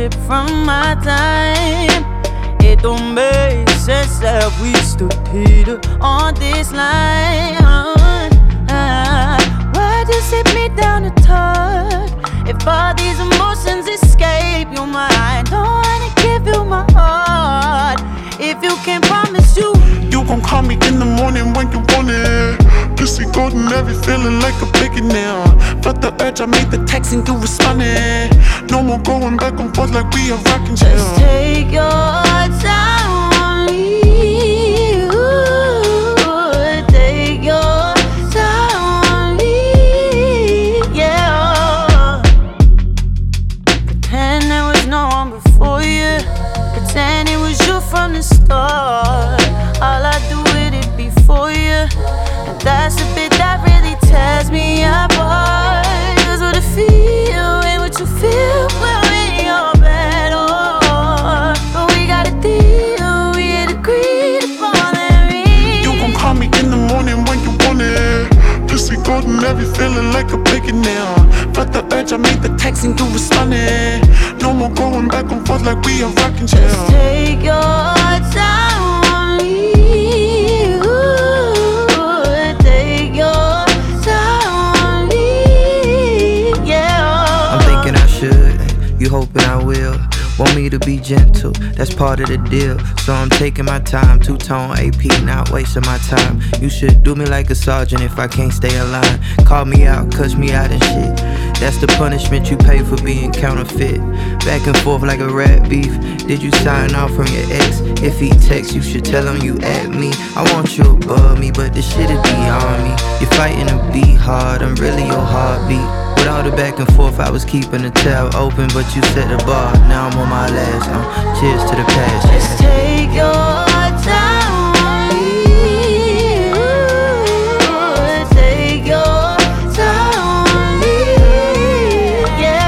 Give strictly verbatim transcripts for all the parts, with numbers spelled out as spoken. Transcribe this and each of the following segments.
ownership from my time. It don't make sense that we stood here on this line. uh, Why'd you sit me down to talk? If all these emotions escape your mind, don't wanna give you my heart if you can't promise you. You gon' call me in the morning when you want it. Pussy golden, every feeling like a billionaire. Felt the urge, I made the text and you responded. No more going back and forth like we are rockin' chair. Just take your time on me. Ooh, take your time on me. Yeah. Pretend there was no one before you. Pretend it was you from the start. All I do with it before you. And that's the bit that really tears me apart. Cause what I feel ain't what you feel when we in your bed. Oh, but we got a deal, we had agreed upon it. You gon' call me in the morning when you want it. Pussy golden, every feeling like a billionaire. Felt the urge, I made the text and you responded. No more going back and forth like we are rockin' chair. Just take your time on me. Ooh, take your time on me. Yeah. I'm thinking I should, you hoping I will. Want me to be gentle, that's part of the deal. So I'm taking my time, two-tone A P, not wasting my time. You should do me like a sergeant if I can't stay aligned. Call me out, cuss me out and shit. That's the punishment you pay for being counterfeit. Back and forth like a rat beef. Did you sign off from your ex? If he texts, you should tell him you at me. I want you above me, but this shit is beyond me. You're fighting to be hard, I'm really your heartbeat. With all the back and forth, I was keeping the tab open, but you set the bar. Now I'm on my last. Um, cheers to the past. Yeah. Just take your time on me. Ooh, take your time on me.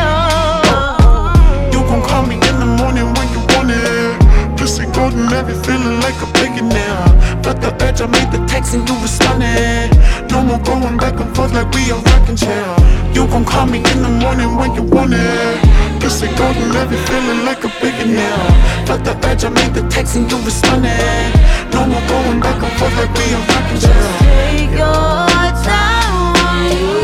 Yeah. You gon' call me in the morning when you want it. Pussy golden, every feeling like a billionaire. Felt the urge, I made the text and you responded. No more going back and forth like we are rockin' chair. You gon' call me in the morning when you want it. Pussy golden, every feeling like a billionaire. Felt the urge, I made the text and you responded. No more going back and forth like we are rockin' chair. Take your time on me.